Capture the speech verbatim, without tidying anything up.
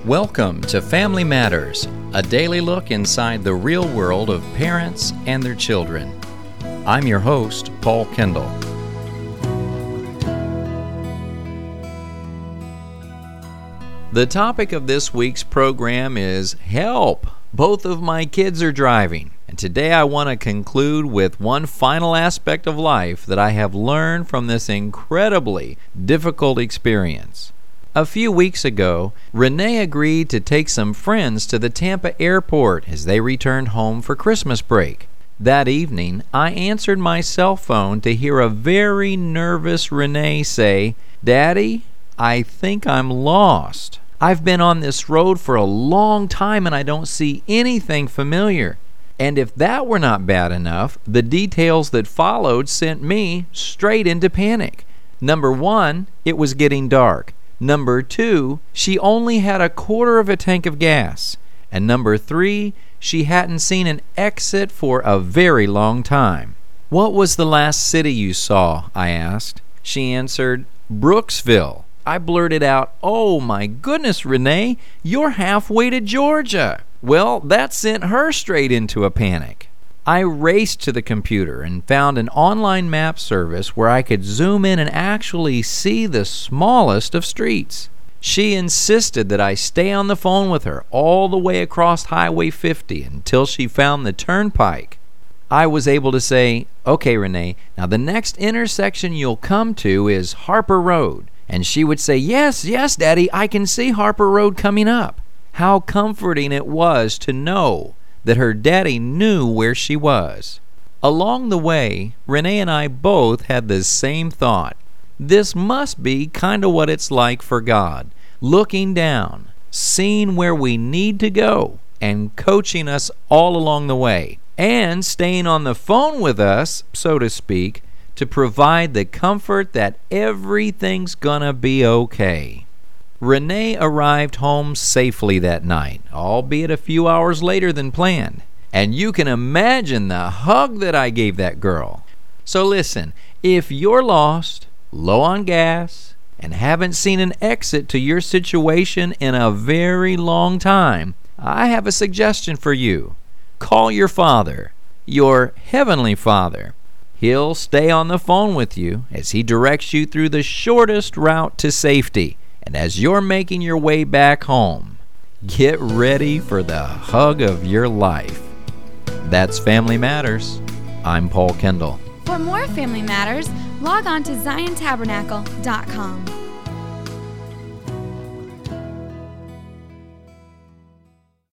Welcome to Family Matters, a daily look inside the real world of parents and their children. I'm your host, Paul Kendall. The topic of this week's program is help. Both of my kids are driving, and today I want to conclude with one final aspect of life that I have learned from this incredibly difficult experience. A few weeks ago, Renee agreed to take some friends to the Tampa airport as they returned home for Christmas break. That evening, I answered my cell phone to hear a very nervous Renee say, "Daddy, I think I'm lost. I've been on this road for a long time and I don't see anything familiar." And if that were not bad enough, the details that followed sent me straight into panic. Number one, it was getting dark. Number two, she only had a quarter of a tank of gas. And number three, she hadn't seen an exit for a very long time. "What was the last city you saw?" I asked. She answered, "Brooksville." I blurted out, "Oh my goodness, Renee, you're halfway to Georgia." Well, that sent her straight into a panic. I raced to the computer and found an online map service where I could zoom in and actually see the smallest of streets. She insisted that I stay on the phone with her all the way across Highway fifty until she found the turnpike. I was able to say, "Okay, Renee, now the next intersection you'll come to is Harper Road." And she would say, "Yes, yes, Daddy, I can see Harper Road coming up." How comforting it was to know that her daddy knew where she was. Along the way, Renee and I both had the same thought. This must be kind of what it's like for God, looking down, seeing where we need to go, and coaching us all along the way, and staying on the phone with us, so to speak, to provide the comfort that everything's gonna be okay. Renee arrived home safely that night, albeit a few hours later than planned. And you can imagine the hug that I gave that girl. So listen, if you're lost, low on gas, and haven't seen an exit to your situation in a very long time, I have a suggestion for you. Call your Father, your Heavenly Father. He'll stay on the phone with you as He directs you through the shortest route to safety. And as you're making your way back home, get ready for the hug of your life. That's Family Matters. I'm Paul Kendall. For more Family Matters, log on to zion tabernacle dot com.